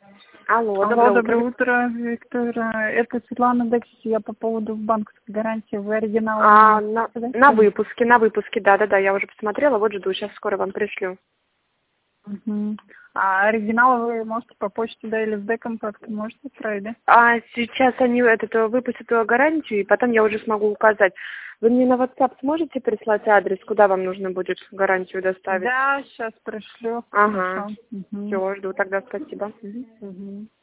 Алло, Алло, доброе доброе утро. утро, Виктор. Это Светлана Дексис. Я по поводу банковской гарантии. Вы оригинал можете На сказать? выпуске, да, я уже посмотрела, вот жду, сейчас скоро вам пришлю. Угу. А оригинал вы можете по почте, да, или в Д-компакт можете отправить, да? Сейчас они выпустят гарантию, и потом я уже смогу указать. Вы мне на WhatsApp сможете прислать адрес, куда вам нужно будет гарантию доставить? Да, сейчас пришлю. Ага, Хорошо. Угу. все, жду тогда, спасибо. Угу.